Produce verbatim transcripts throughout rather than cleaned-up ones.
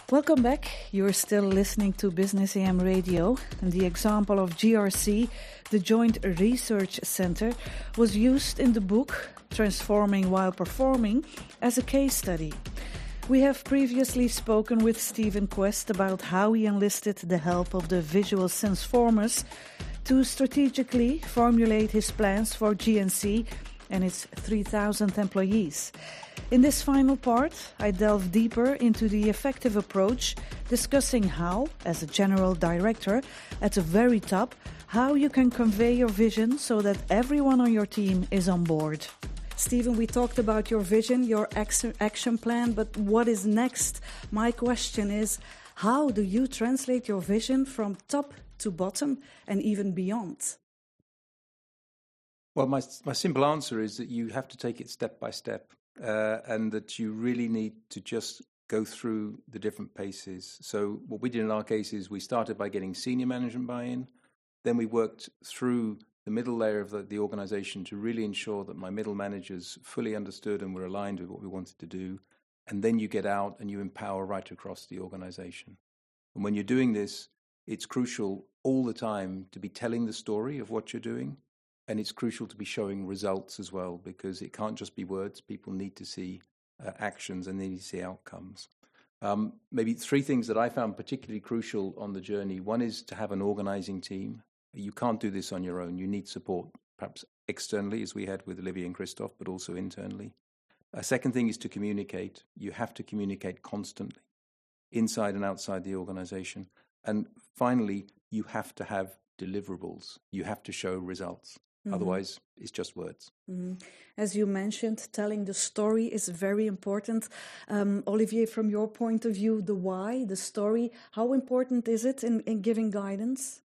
Welcome back. You're still listening to Business A M Radio. And the example of G R C, the Joint Research Center, was used in the book Transforming While Performing as a case study. We have previously spoken with Stephen Quest about how he enlisted the help of the visual senseformers to strategically formulate his plans for G N C and its three thousand employees. In this final part, I delve deeper into the effective approach, discussing how, as a general director, at the very top, how you can convey your vision so that everyone on your team is on board. Stephen, we talked about your vision, your action plan, but what is next? My question is, how do you translate your vision from top to bottom and even beyond? Well, my, my simple answer is that you have to take it step by step. Uh, and that you really need to just go through the different paces. So what we did in our case is we started by getting senior management buy-in. Then we worked through the middle layer of the, the organization to really ensure that my middle managers fully understood and were aligned with what we wanted to do. And then you get out and you empower right across the organization. And when you're doing this, it's crucial all the time to be telling the story of what you're doing. And it's crucial to be showing results as well, because it can't just be words. People need to see uh, actions and they need to see outcomes. Um, maybe three things that I found particularly crucial on the journey. One is to have an organizing team. You can't do this on your own. You need support, perhaps externally, as we had with Olivier and Christophe, but also internally. A second thing is to communicate. You have to communicate constantly, inside and outside the organization. And finally, you have to have deliverables. You have to show results. Mm-hmm. Otherwise, it's just words. Mm-hmm. As you mentioned, telling the story is very important. Um, Olivier, from your point of view, the why, the story, how important is it in, in giving guidance?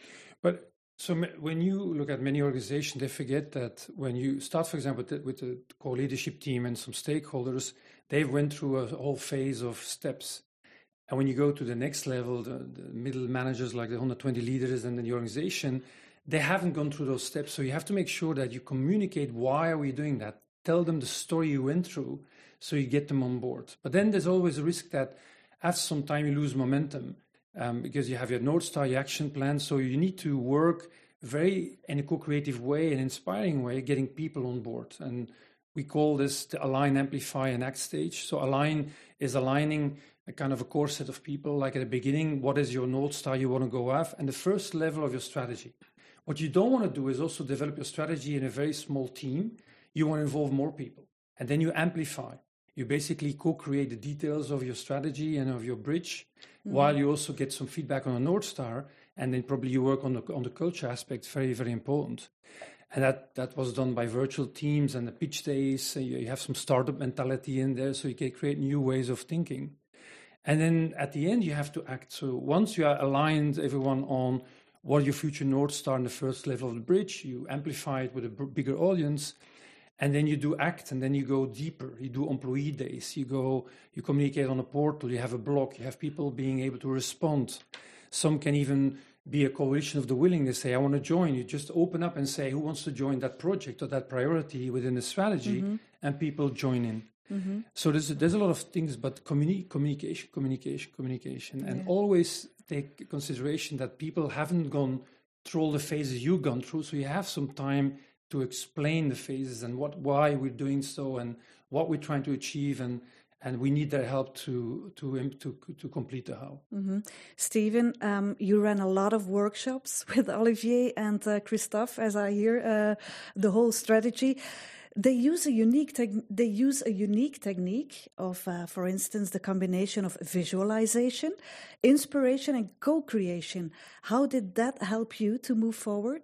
But so when you look at many organizations, they forget that when you start, for example, with the core leadership team and some stakeholders, they've went through a whole phase of steps. And when you go to the next level, the, the middle managers, like the one hundred twenty leaders and then the organization, they haven't gone through those steps. So you have to make sure that you communicate why are we doing that. Tell them the story you went through so you get them on board. But then there's always a risk that after some time you lose momentum um, because you have your North Star, your action plan. So you need to work very in a co-creative way, an inspiring way, getting people on board. And we call this the align, amplify, and act stage. So align is aligning a kind of a core set of people. Like at the beginning, what is your North Star you want to go after? And the first level of your strategy. What you don't want to do is also develop your strategy in a very small team. You want to involve more people. And then you amplify. You basically co-create the details of your strategy and of your bridge, mm-hmm. while you also get some feedback on a North Star. And then probably you work on the, on the culture aspect, very, very important. And that, that was done by virtual teams and the pitch days. You have some startup mentality in there, so you can create new ways of thinking. And then at the end, you have to act. So once you are aligned, everyone on what are your future North Star in the first level of the bridge, you amplify it with a b- bigger audience, and then you do act, and then you go deeper. You do employee days, you go, you communicate on a portal, you have a blog, you have people being able to respond. Some can even be a coalition of the willing. They say, I want to join. You just open up and say, who wants to join that project or that priority within the strategy, mm-hmm. and people join in. Mm-hmm. So there's, there's a lot of things, but communi- communication, communication, communication, yeah. And always take consideration that people haven't gone through all the phases you've gone through, so you have some time to explain the phases and what, why we're doing so, and what we're trying to achieve, and and we need their help to to to to complete the how. Mm-hmm. Stephen, um, you ran a lot of workshops with Olivier and uh, Christophe, as I hear uh, the whole strategy. They use a unique te- they use a unique technique of, uh, for instance, the combination of visualization, inspiration, and co-creation. How did that help you to move forward?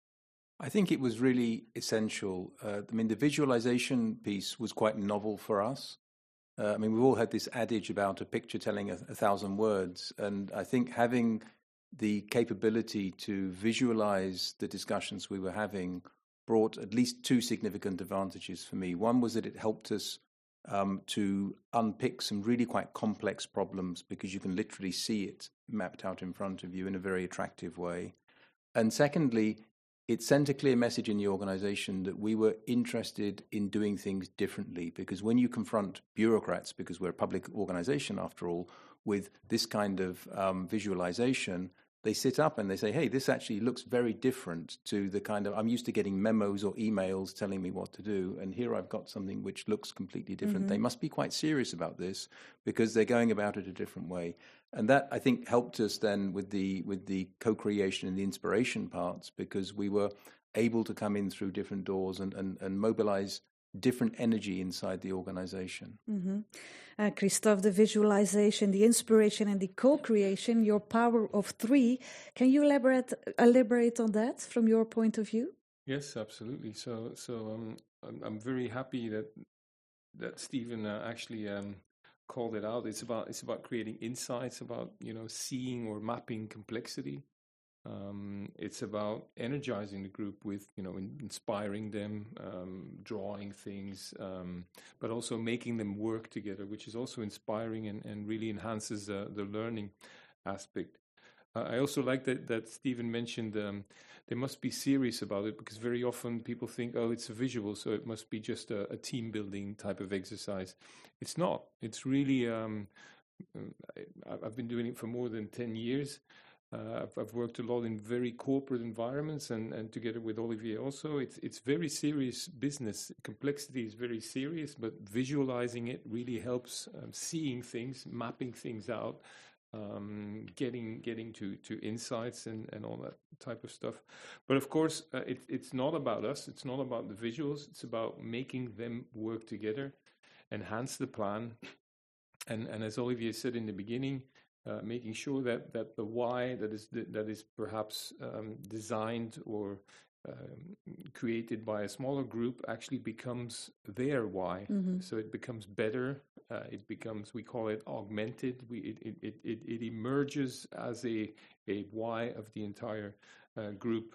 I think it was really essential. Uh, I mean, the visualization piece was quite novel for us. Uh, I mean, we've all had this adage about a picture telling a, a thousand words, and I think having the capability to visualize the discussions we were having brought at least two significant advantages for me. One was that it helped us um, to unpick some really quite complex problems because you can literally see it mapped out in front of you in a very attractive way. And secondly, it sent a clear message in the organization that we were interested in doing things differently, because when you confront bureaucrats, because we're a public organization after all, with this kind of um, visualization, they sit up and they say, hey, this actually looks very different to the kind of, I'm used to getting memos or emails telling me what to do, and here I've got something which looks completely different. Mm-hmm. They must be quite serious about this because they're going about it a different way. And that, I think, helped us then with the with the co-creation and the inspiration parts, because we were able to come in through different doors and, and, and mobilize different energy inside the organization. Mm-hmm. Uh, Christophe, the visualization, the inspiration, and the co-creation, your power of three. Can you elaborate elaborate on that from your point of view? Yes, absolutely. So, so um, I'm, I'm very happy that that Stephen uh, actually um, called it out. It's about it's about creating insights, about you know seeing or mapping complexity. Um, it's about energizing the group with, you know, in, inspiring them, um, drawing things, um, but also making them work together, which is also inspiring and, and really enhances uh, the learning aspect. Uh, I also like that, that Stephen mentioned um, they must be serious about it, because very often people think, oh, it's a visual, so it must be just a, a team building type of exercise. It's not. It's really, um, I, I've been doing it for more than ten years. Uh, I've, I've worked a lot in very corporate environments, and, and together with Olivier also, it's it's very serious business. Complexity is very serious, but visualizing it really helps um, seeing things, mapping things out, um, getting getting to, to insights and, and all that type of stuff. But of course, uh, it, it's not about us. It's not about the visuals. It's about making them work together, enhance the plan. And, and as Olivier said in the beginning, Uh, making sure that, that the why that is that is perhaps um, designed or um, created by a smaller group actually becomes their why. Mm-hmm. So it becomes better. Uh, it becomes, we call it augmented. We it it it, it emerges as a a why of the entire uh, group.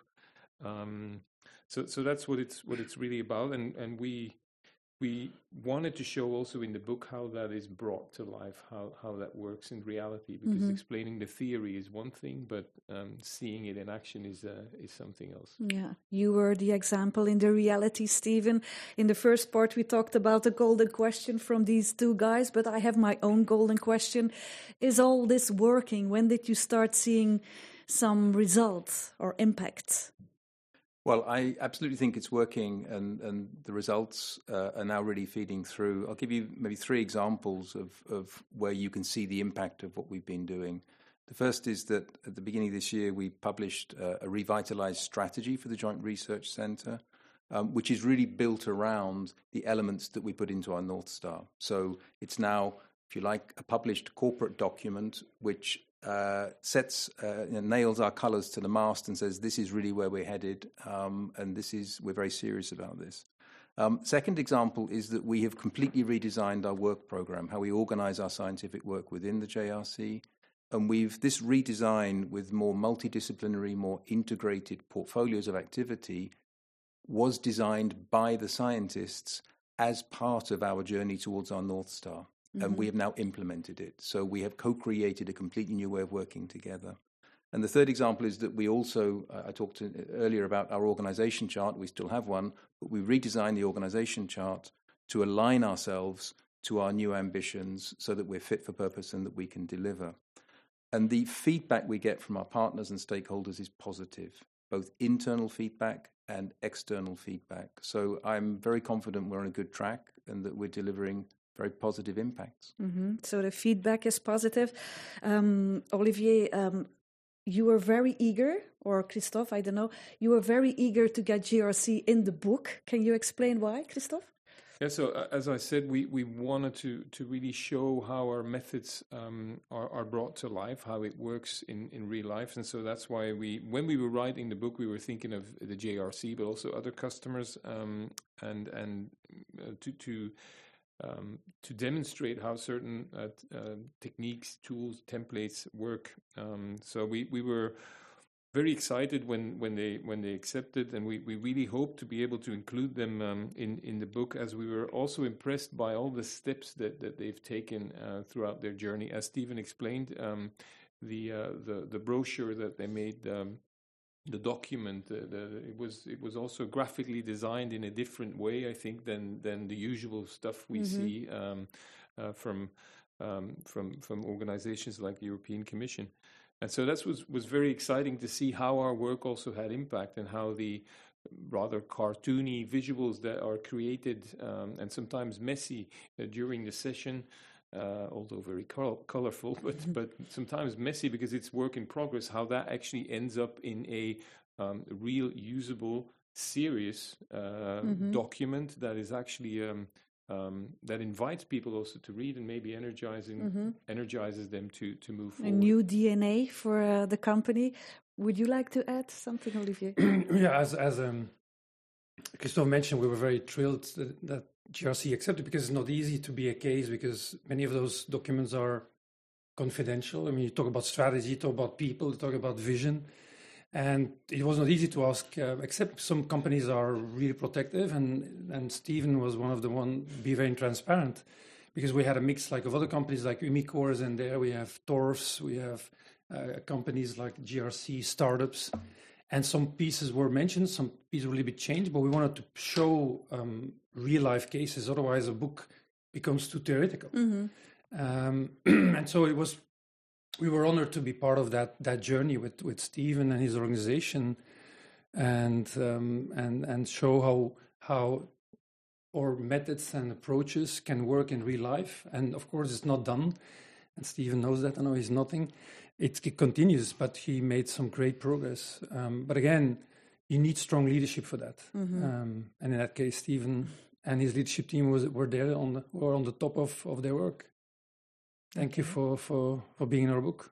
Um, so so that's what it's what it's really about. And and we. We wanted to show also in the book how that is brought to life, how, how that works in reality, because mm-hmm. explaining the theory is one thing, but um, seeing it in action is uh, is something else. Yeah, you were the example in the reality, Stephen. In the first part, we talked about the golden question from these two guys, but I have my own golden question. Is all this working? When did you start seeing some results or impact? Well, I absolutely think it's working, and, and the results uh, are now really feeding through. I'll give you maybe three examples of, of where you can see the impact of what we've been doing. The first is that at the beginning of this year, we published uh, a revitalized strategy for the Joint Research Centre, um, which is really built around the elements that we put into our North Star. So it's now, if you like, a published corporate document which Uh, sets, uh, you know, nails our colours to the mast and says, this is really where we're headed, um, and this is, we're very serious about this. Um, second example is that we have completely redesigned our work programme, how we organise our scientific work within the J R C, and we've, this redesign with more multidisciplinary, more integrated portfolios of activity was designed by the scientists as part of our journey towards our North Star. And mm-hmm. we have now implemented it. So we have co-created a completely new way of working together. And the third example is that we also, uh, I talked to, earlier about our organization chart. We still have one, but we redesigned the organization chart to align ourselves to our new ambitions so that we're fit for purpose and that we can deliver. And the feedback we get from our partners and stakeholders is positive, both internal feedback and external feedback. So I'm very confident we're on a good track and that we're delivering very positive impacts. Mm-hmm. So the feedback is positive. Um, Olivier, um, you were very eager, or Christophe, I don't know, you were very eager to get J R C in the book. Can you explain why, Christophe? Yeah, so uh, as I said, we, we wanted to, to really show how our methods um, are, are brought to life, how it works in, in real life. And so that's why we, when we were writing the book, we were thinking of the J R C, but also other customers, um, and, and uh, to... to Um, to demonstrate how certain uh, uh, techniques, tools, templates work. Um, so we, we were very excited when, when they when they accepted, and we, we really hope to be able to include them um, in, in the book, as we were also impressed by all the steps that, that they've taken uh, throughout their journey. As Stephen explained, um, the, uh, the the brochure that they made um, the document. Uh, the, it was it was also graphically designed in a different way, I think, than than the usual stuff we mm-hmm. see um, uh, from um, from from organizations like the European Commission. And so that was was very exciting to see how our work also had impact, and how the rather cartoony visuals that are created um, and sometimes messy uh, during the session, uh, although very col- colorful, but but sometimes messy because it's work in progress, how that actually ends up in a um, real usable, serious uh, mm-hmm. document that is actually um, um, that invites people also to read and maybe energizing mm-hmm. energizes them to to move forward. A new D N A for uh, the company. Would you like to add something, Olivier? Yeah, as as um, Christophe mentioned, we were very thrilled that, that G R C accepted, because it's not easy to be a case, because many of those documents are confidential. I mean, you talk about strategy, you talk about people, you talk about vision, and it was not easy to ask, uh, except some companies are really protective, and, and Steven was one of the one be very transparent, because we had a mix like of other companies like Umicore is in there, we have Torfs, we have Uh, companies like G R C, startups, and some pieces were mentioned, some pieces will be changed, but we wanted to show um, real-life cases, otherwise a book becomes too theoretical. Mm-hmm. Um, and so it was, we were honored to be part of that that journey with, with Steven and his organization, and um, and and show how how our methods and approaches can work in real life. And of course, it's not done, and Steven knows that. I know he's nothing. It, it continues, but he made some great progress. Um, but again, you need strong leadership for that. Mm-hmm. Um, and in that case, Steven and his leadership team was were there on the, were on the top of, of their work. Thank okay. you for, for, for being in our book.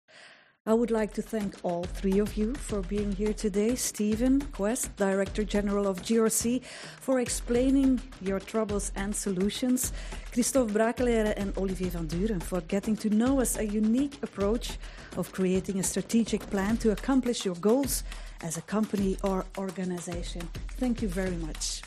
I would like to thank all three of you for being here today. Steven Quest, Director General of G R C, for explaining your troubles and solutions. Christophe Brakelere and Olivier van Duren for getting to know us, a unique approach of creating a strategic plan to accomplish your goals as a company or organization. Thank you very much.